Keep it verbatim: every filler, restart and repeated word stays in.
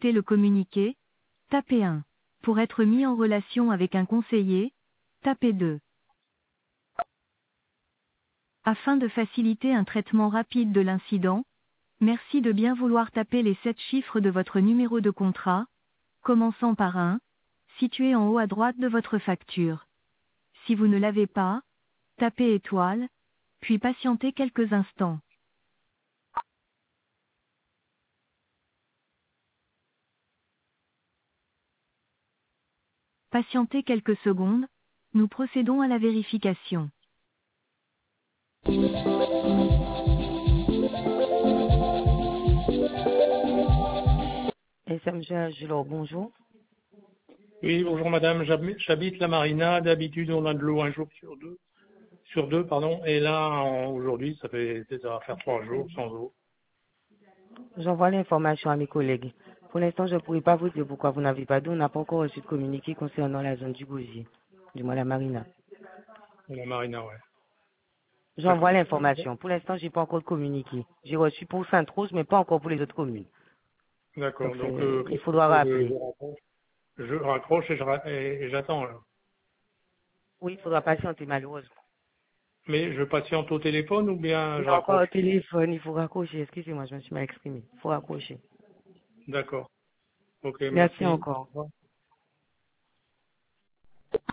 souhaitez le communiquer, tapez un. Pour être mis en relation avec un conseiller, tapez deux. Afin de faciliter un traitement rapide de l'incident, merci de bien vouloir taper les sept chiffres de votre numéro de contrat, commençant par un, situé en haut à droite de votre facture. Si vous ne l'avez pas, tapez étoile, puis patientez quelques instants. Patientez quelques secondes, nous procédons à la vérification. Et c'est monsieur Agilor, bonjour. Oui, bonjour madame, J'hab- j'habite la Marina, d'habitude on a de l'eau un jour sur deux, sur deux, pardon, et là, en- aujourd'hui, ça fait, ça va faire trois jours sans eau. J'envoie l'information à mes collègues. Pour l'instant, je ne pourrais pas vous dire pourquoi vous n'avez pas d'eau. On n'a pas encore reçu de communiqué concernant la zone du Gosier, du moins la Marina. La Marina, ouais. J'envoie D'accord. l'information. Pour l'instant, j'ai pas encore de communiqué. J'ai reçu pour Sainte-Rose, mais pas encore pour les autres communes. Donc, D'accord, donc c'est- euh, il faudra je, rappeler. je raccroche, je raccroche et je ra- et- et j'attends. alors. Oui, il faudra patienter, malheureusement. Mais je patiente au téléphone ou bien Il y je a encore un raccroche? téléphone, il faut raccrocher. Excusez-moi, je me suis mal exprimé. Il faut raccrocher. D'accord. Ok, Merci merci. encore. Au revoir.